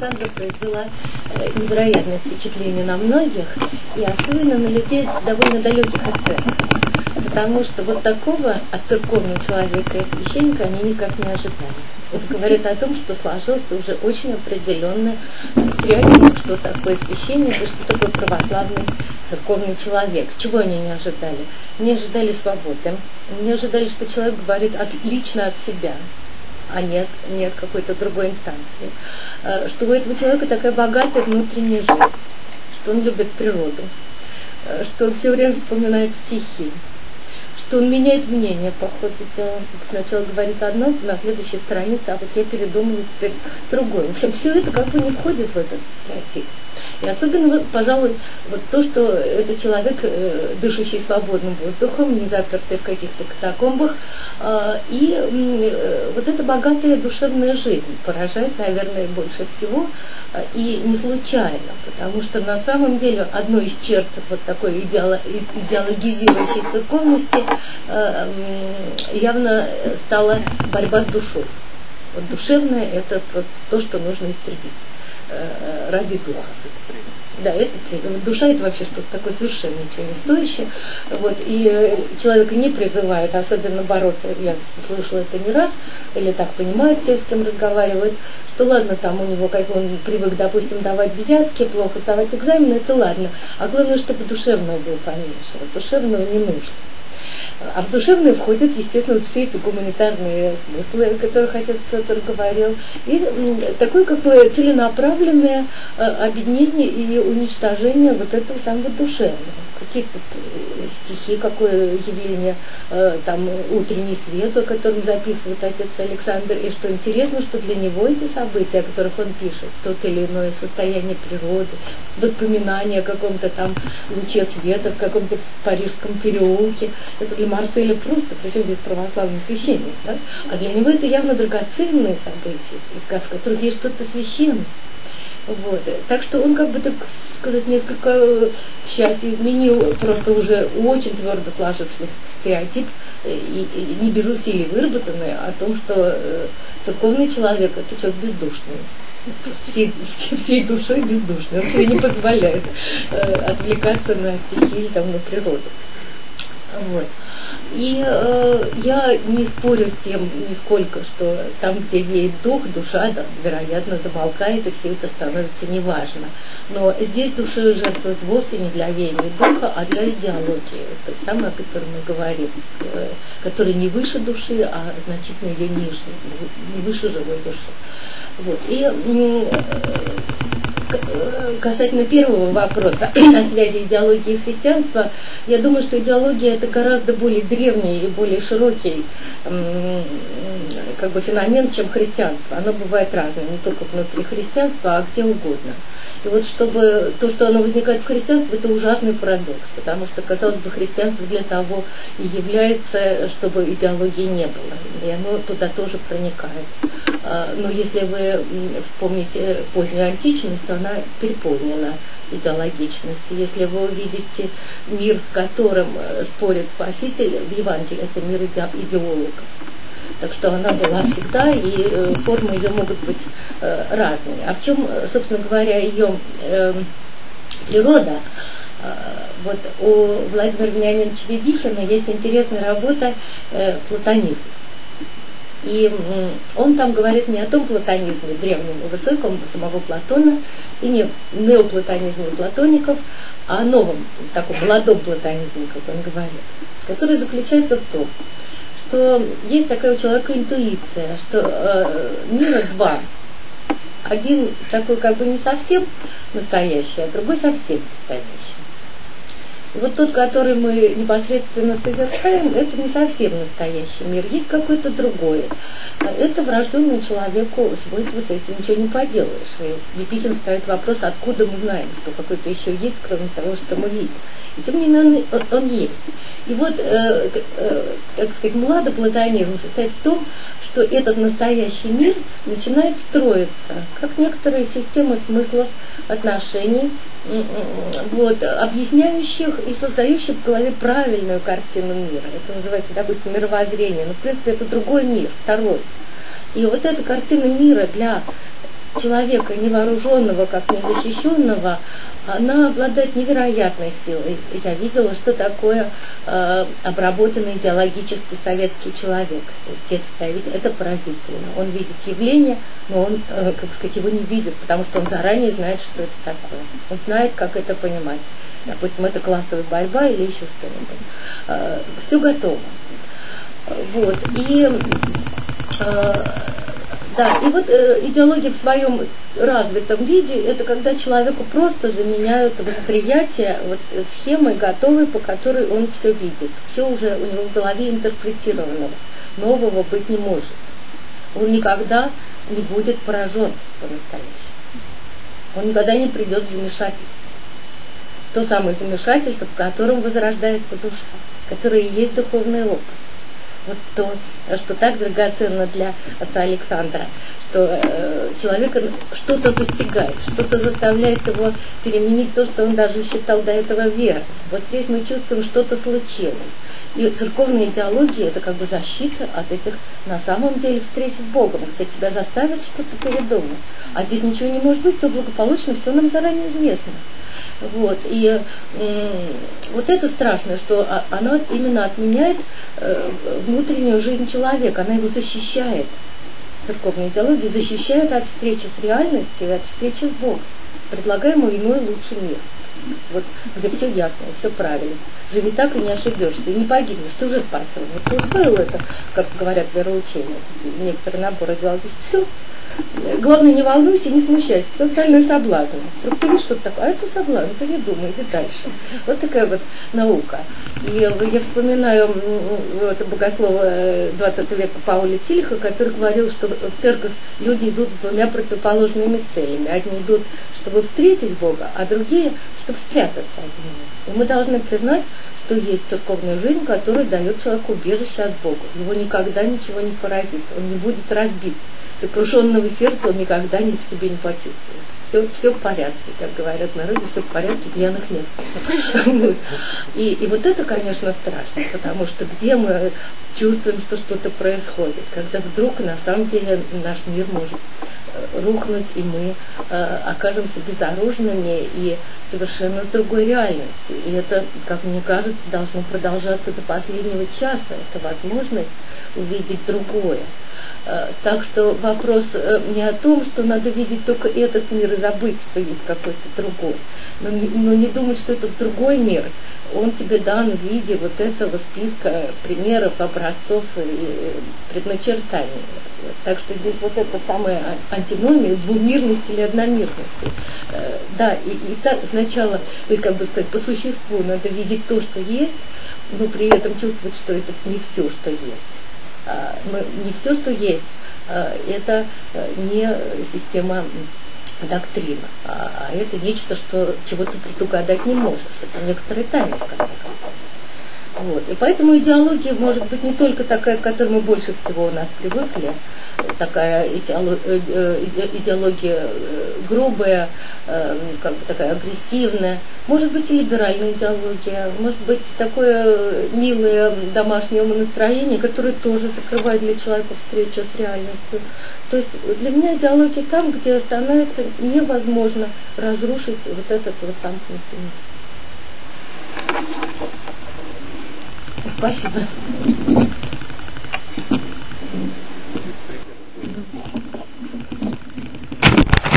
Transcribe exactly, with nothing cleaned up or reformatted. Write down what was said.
Александра произвела невероятное впечатление на многих, и особенно на людей довольно далеких от церкви. Потому что вот такого от церковного человека и священника они никак не ожидали. Это говорит о том, что сложился уже очень определенный стереотип, что такое священник и что такое православный церковный человек. Чего они не ожидали? Не ожидали свободы, не ожидали, что человек говорит от, лично от себя, а нет, нет какой-то другой инстанции. Что у этого человека такая богатая внутренняя жизнь, что он любит природу, что он все время вспоминает стихи, что он меняет мнение по ходу дела. Сначала говорит одно, на следующей странице, а вот я передумала теперь другое. В общем, все это как бы не входит в этот стереотип. И особенно, вот, пожалуй, вот то, что это человек, э, дышащий свободным воздухом, не запертый в каких-то катакомбах, э, и э, вот эта богатая душевная жизнь поражает, наверное, больше всего, э, и не случайно, потому что на самом деле одной из черт вот такой идеало, идеологизирующей церковности э, э, явно стала борьба с душой. Вот душевное – это просто то, что нужно истребить ради духа. Да, это душа это вообще что-то такое совершенно ничего не стоящее. Вот, и человека не призывает особенно бороться, я слышала это не раз, или так понимают те, с кем разговаривают, что ладно, там у него, как он привык, допустим, давать взятки, плохо сдавать экзамены, это ладно. А главное, чтобы душевного было поменьше. Вот душевного не нужно. А в душевное входят, естественно, вот все эти гуманитарные смыслы, о которых отец Петр говорил, и такое как бы целенаправленное объединение и уничтожение вот этого самого душевного. Какие-то стихи, какое явление, там, утренний свет, о котором записывает отец Александр, и что интересно, что для него эти события, о которых он пишет, тот или иное состояние природы, воспоминания о каком-то там луче света в каком-то парижском переулке, это для Марселя просто, причем здесь православный священник, да? А для него это явно драгоценные события, в которых есть что-то священное. Вот. Так что он, как бы так сказать, несколько, к счастью, изменил просто уже очень твердо сложившийся стереотип, и, и не без усилий выработанный, о том, что церковный человек – это человек бездушный. Всей, всей, всей душой бездушный. Он себе не позволяет э, отвлекаться на стихи, там, на природу. Вот. И э, я не спорю с тем нисколько, что там, где веет дух, душа, да, вероятно, замолкает, и все это становится неважно. Но здесь душою жертвуют вовсе не для веяния духа, а для идеологии, той самой, о которой мы говорим, э, которая не выше души, а значительно ее ниже, не выше живой души. Вот. И э, касательно первого вопроса о связи идеологии и христианства, я думаю, что идеология это гораздо более древний и более широкий как бы, феномен, чем христианство. Оно бывает разное, не только внутри христианства, а где угодно. И вот чтобы то, что оно возникает в христианстве, это ужасный парадокс, потому что, казалось бы, христианство для того и является, чтобы идеологии не было, и оно туда тоже проникает. Но если вы вспомните позднюю античность, то она переполнена идеологичностью. Если вы увидите мир, с которым спорит Спаситель в Евангелии, это мир идеологов. Так что она была всегда, и формы ее могут быть э, разными. А в чем, собственно говоря, ее э, природа? Э, вот у Владимира Вениаминовича Бибихина есть интересная работа э, «Платонизм». И э, он там говорит не о том платонизме древнем и высоком самого Платона, и не неоплатонизме платоников, а о новом, таком молодом платонизме, как он говорит, который заключается в том, что есть такая у человека интуиция, что э, мира два. Один такой как бы не совсем настоящий, а другой совсем настоящий. И вот тот, который мы непосредственно созерцаем, это не совсем настоящий мир, есть какой-то другой. Это врожденное человеку свойство, с этим ничего не поделаешь. И Бибихин ставит вопрос, откуда мы знаем, что какой-то еще есть, кроме того, что мы видим. И тем не менее он, он есть. И вот, э, э, так сказать, младоплатонизм состоит в том, что этот настоящий мир начинает строиться, как некоторые системы смыслов, отношений, вот, объясняющих и создающих в голове правильную картину мира. Это называется, допустим, мировоззрение, но в принципе это другой мир, второй. И вот эта картина мира для человека невооруженного, как незащищенного, она обладает невероятной силой. Я видела, что такое э, обработанный идеологически советский человек. Это поразительно. Он видит явление, но он, э, как сказать, его не видит, потому что он заранее знает, что это такое. Он знает, как это понимать. Допустим, это классовая борьба или еще что-нибудь. Э, все готово. Вот. И э, да, и вот э, идеология в своем развитом виде, это когда человеку просто заменяют восприятие вот, схемой готовой, по которой он все видит. Все уже у него в голове интерпретированного. Нового быть не может. Он никогда не будет поражен по-настоящему. Он никогда не придет в замешательство. То самое замешательство, в котором возрождается душа, которое и есть духовный опыт. Вот то, что так драгоценно для отца Александра, что э, человека что-то застигает, что-то заставляет его переменить то, что он даже считал до этого верой. Вот здесь мы чувствуем, что-то случилось. И церковная идеология – это как бы защита от этих, на самом деле, встреч с Богом, где тебя заставят что-то передумать. А здесь ничего не может быть, все благополучно, все нам заранее известно. Вот. И м- вот это страшно, что оно именно отменяет э, внутреннюю жизнь человека, она его защищает. Церковная идеология защищает от встречи с реальностью и от встречи с Богом. Предлагаем ему иной лучший мир, вот, где все ясно, все правильно. Живи так и не ошибешься, и не погибнешь, ты уже спасен. Вот ты усвоил это, как говорят вероучения, некоторые наборы идеологии. Все. Главное, не волнуйся и не смущайся, все остальное соблазн. Вдруг ты видишь что-то такое, а это соблазн, ты не думай, иди дальше. Вот такая вот наука. И я вспоминаю вот, богослова двадцатого века Пауля Тильха, который говорил, что в церковь люди идут с двумя противоположными целями. Одни идут, чтобы встретить Бога, а другие, чтобы спрятаться от Него. И мы должны признать, что есть церковная жизнь, которая дает человеку убежище от Бога. Его никогда ничего не поразит, он не будет разбит. Сокрушенного сердца он никогда не в себе не почувствует. Все, все в порядке, как говорят в народе, все в порядке, пьяных нет. И, и вот это, конечно, страшно, потому что где мы чувствуем, что что-то происходит, когда вдруг на самом деле наш мир может рухнуть, и мы э, окажемся безоружными и совершенно с другой реальностью. И это, как мне кажется, должно продолжаться до последнего часа. Это возможность увидеть другое. Так что вопрос не о том, что надо видеть только этот мир и забыть, что есть какой-то другой. Но не, но не думать, что этот другой мир, он тебе дан в виде вот этого списка примеров, образцов и предначертаний. Так что здесь вот это самая антиномия двумирности или одномирности. Да, и, и так сначала, то есть, как бы сказать, по существу надо видеть то, что есть, но при этом чувствовать, что это не все, что есть. Мы, не все, что есть, это не система доктрина, а это нечто, что, чего ты предугадать не можешь. Это некоторые тайны, в конце концов. Вот. И поэтому идеология может быть не только такая, к которой мы больше всего у нас привыкли, такая идеология грубая, как бы такая агрессивная, может быть и либеральная идеология, может быть такое милое домашнее умонастроение, которое тоже закрывает для человека встречу с реальностью. То есть для меня идеология там, где становится невозможно разрушить вот этот вот замкнутый мир. Спасибо.